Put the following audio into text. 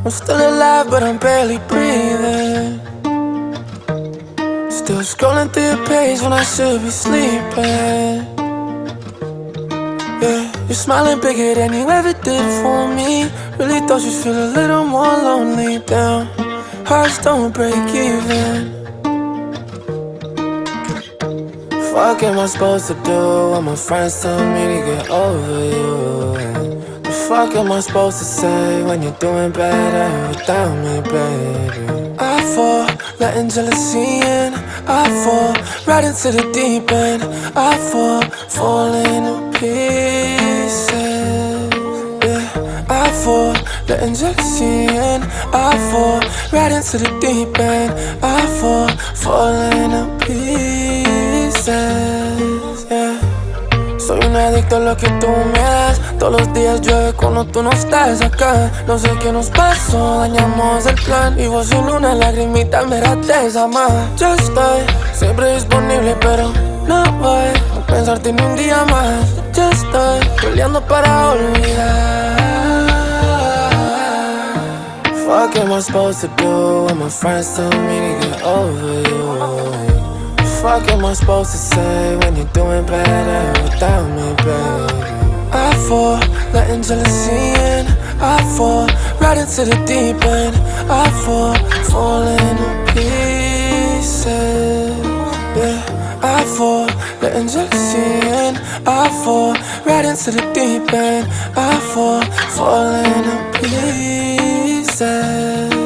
I'm still alive, but I'm barely breathing. Still scrolling through your page when I should be sleeping. Yeah, you're smiling bigger than you ever did for me. Really thought you'd feel a little more lonely. Down, hearts don't break even. What am I supposed to do when my friends tell me to get over you? The fuck am I supposed to say when you're doing better without me, baby? I fall, letting jealousy in. I fall, right into the deep end. I fall, falling to pieces. Yeah, I fall, letting jealousy in. I fall, right into the deep end. I fall, falling to pieces. Yeah. Soy un adicto a lo que tú me das. Todos los días llueve cuando tú no estás acá. No sé qué nos pasó, dañamos el plan. Y vos sin una lagrimita me rates más. Yo estoy siempre disponible, pero no voy a pensarte ni un día más. Yo estoy peleando para olvidar. What am I supposed to do when my friends tell me to get over you? What am I supposed to say when you're doing better without me, baby? I fall, letting jealousy in. I fall, right into the deep end. I fall, falling to pieces. Yeah, I fall, letting jealousy in. I fall, right into the deep end. I fall, falling to pieces.